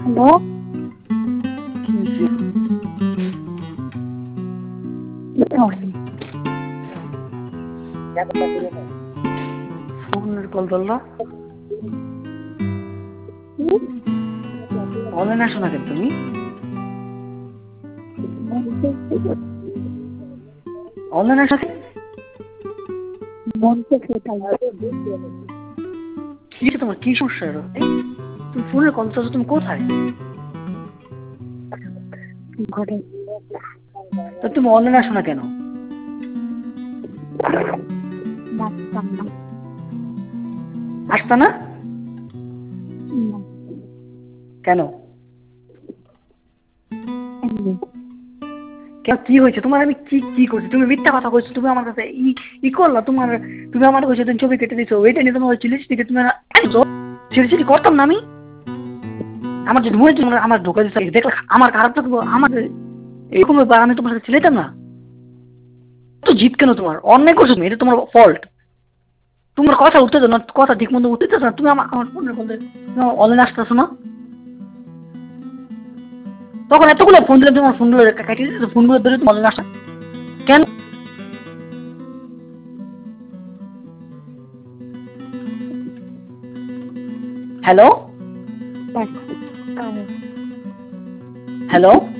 Hello, ফোনের call ধরলো, অনলাইনে আসো না কেন তুমি? অনলাইনে আসো কেন? কি তোমার কি সমস্যা? তুমি ফোনের কল ধরছো, তুমি কোথায়? তো তুমি অনলাইনে আসো না কেন? আসতা না কেন? কেন, কি হয়েছে তোমার? আমি কি কি করছি? তুমি মিথ্যা কথা কইছো, তুমি আমার কাছে ই করলা তোমার, তুমি আমার কইছো তুমি ছবি কেটে দিছো, ওইটা নিয়ে তোমার চিলিস থেকে তুমি আনছো, চিলি করতাম না আমি? আমার যে মনে হচ্ছে আমার ঢোকা দিচ্ছে, দেখলে আমার খারাপ লাগবো? আমার এরকম ব্যাপার, আমি তোমার সাথে ছিলাম না তো? জিত কেন? তোমার অন্যায় করছো তুমি, এটা তোমার ফল্ট। তোমার কথা উঠতেছো না, কথা ঠিক মতো উঠতেছো না, তুমি আমার আমার ফোনের বলতে অনলাইনে আসতেছো না? তখন এতগুলো ফোন দিলে তোমার ফোনগুলো কাটিয়ে দিতেছো, ফোনগুলো ধরে তুমি অনলাইনে আসা কেন? Hello, hello.